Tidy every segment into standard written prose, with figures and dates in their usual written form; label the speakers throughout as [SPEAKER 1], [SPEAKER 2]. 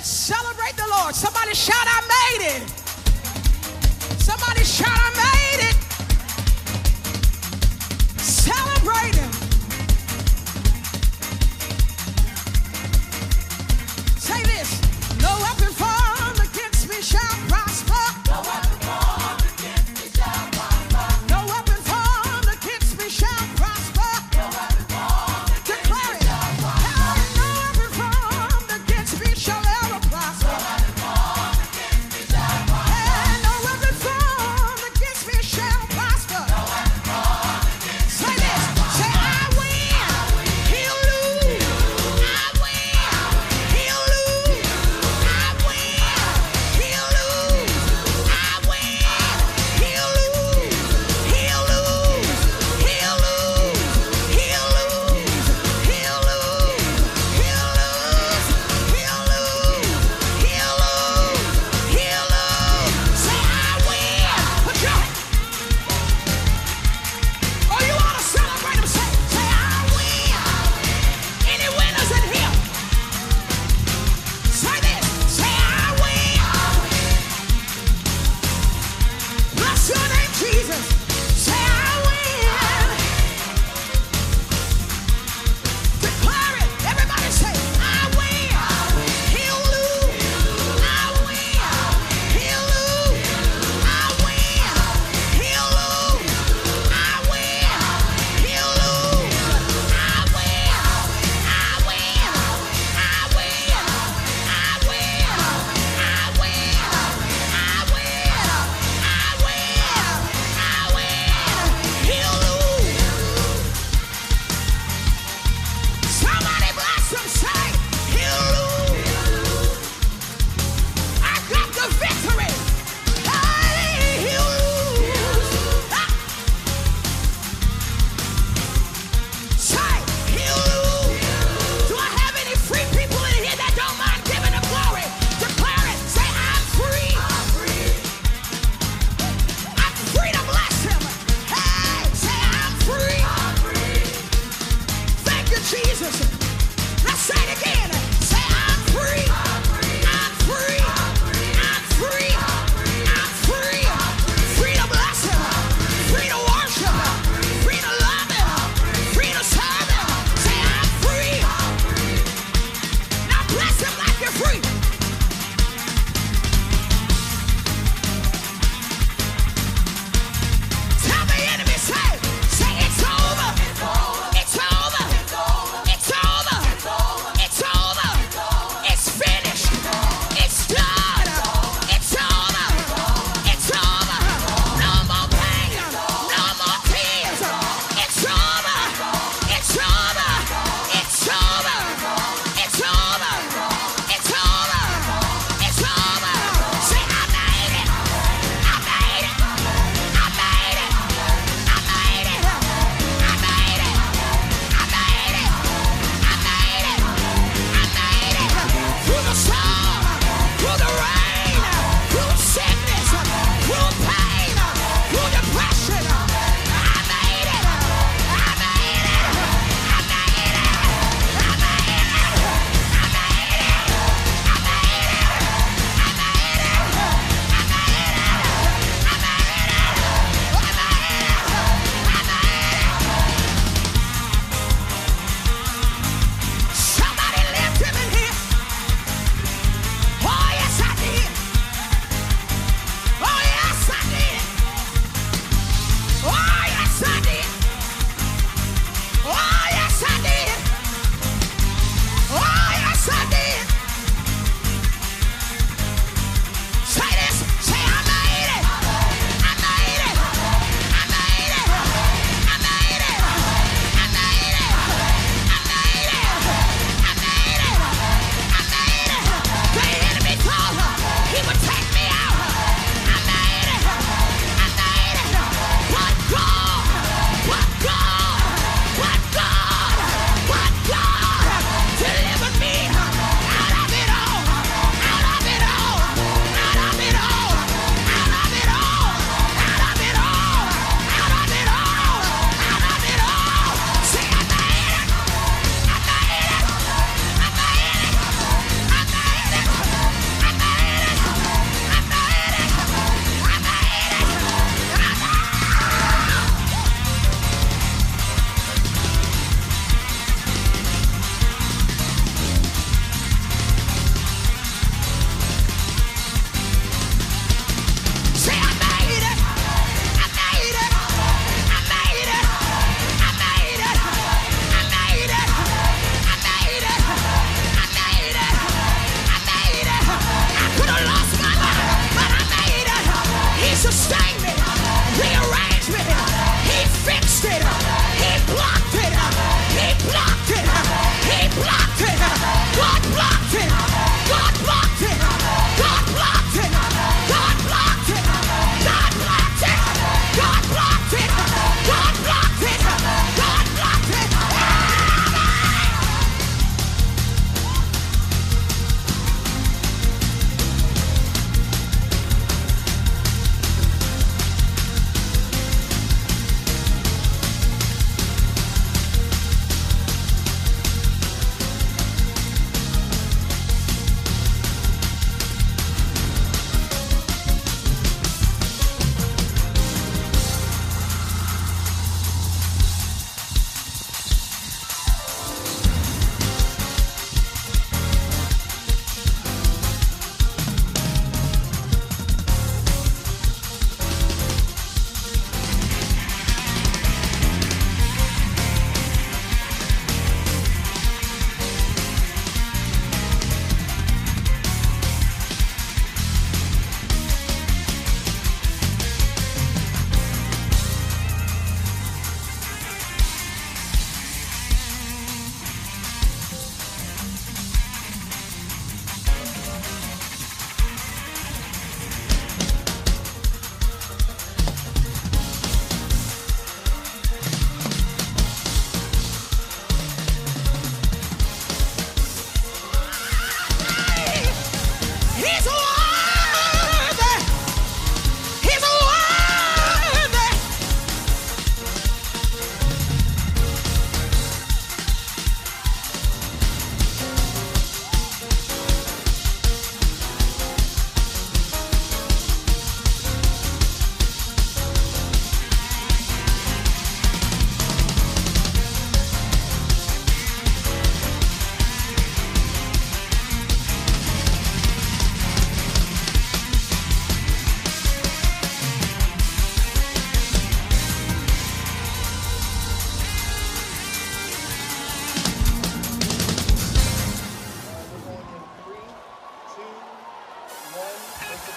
[SPEAKER 1] Let's celebrate the Lord. Somebody shout, I made it. Somebody shout, I made it. Celebrate Him. Say this. No weapon formed against me shall prosper. No weapon formed against me shall prosper. No weapon formed against me shall prosper. No weapon formed against Declare it. No weapon formed against me shall ever prosper. No weapon formed against me shall prosper. No weapon formed against me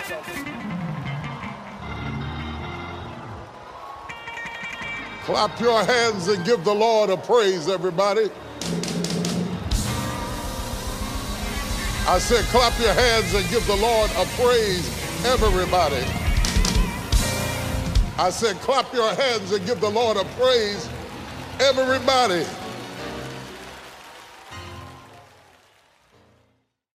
[SPEAKER 2] Clap your hands and give the Lord a praise, everybody. I said, clap your hands and give the Lord a praise, everybody. I said, clap your hands and give the Lord a praise, everybody.